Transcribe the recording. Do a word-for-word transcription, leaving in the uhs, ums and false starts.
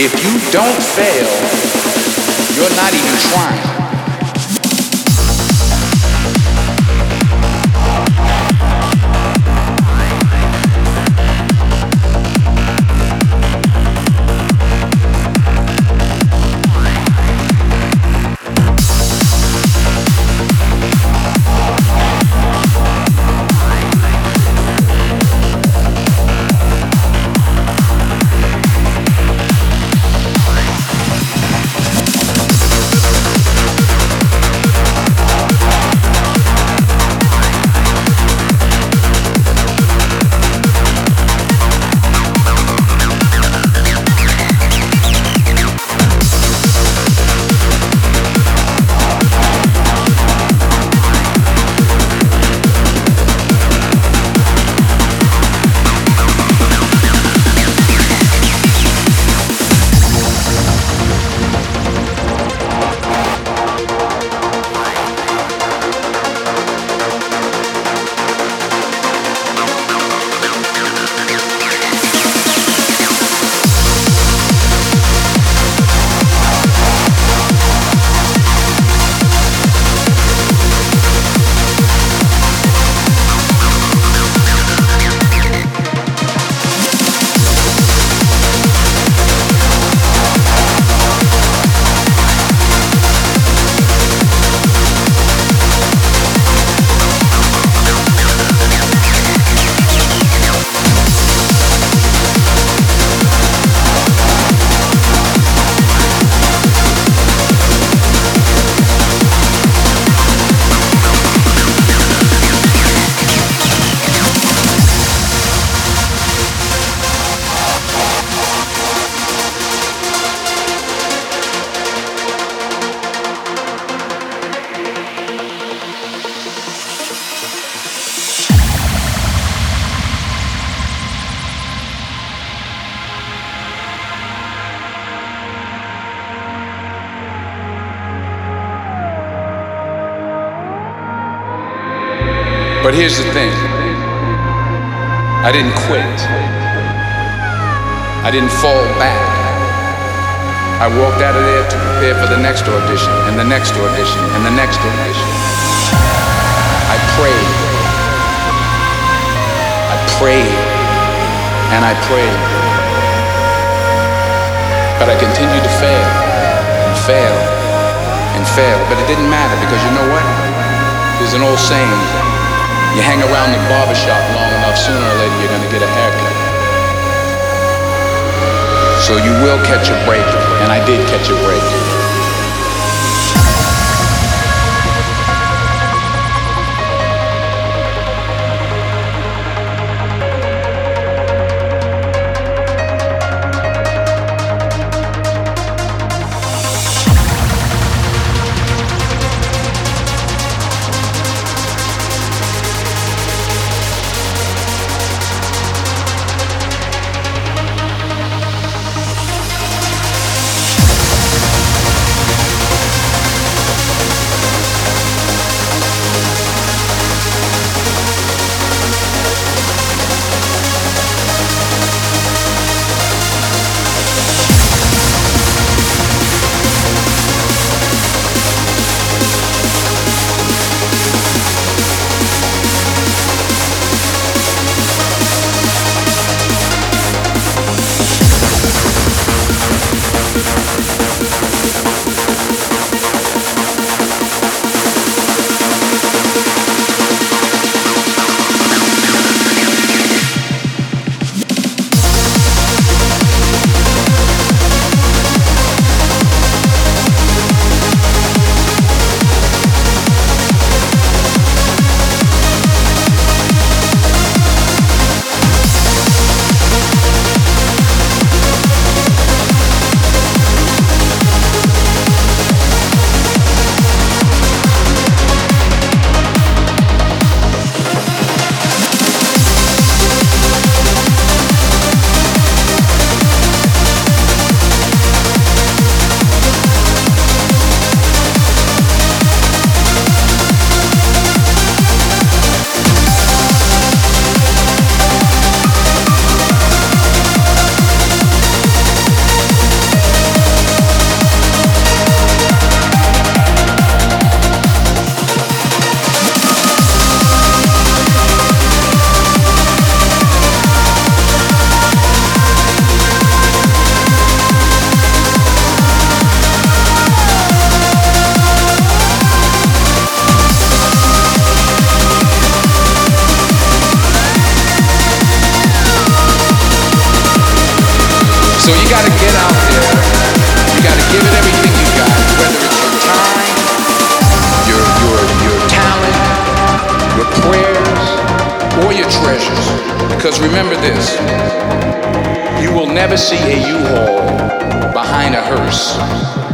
If you don't fail, you're not even trying. But here's the thing. I didn't quit. I didn't fall back. I walked out of there to prepare for the next audition, and the next audition, and the next audition. I prayed. I prayed. And I prayed. But I continued to fail, and fail, and fail. But it didn't matter, because you know what? There's an old saying. You hang around the barbershop long enough, sooner or later you're gonna get a haircut. So you will catch a break, and I did catch a break. So you gotta get out there, you gotta give it everything you got, whether it's your time, your your your talent, your prayers, or your treasures. Because remember this, you will never see a U-Haul behind a hearse.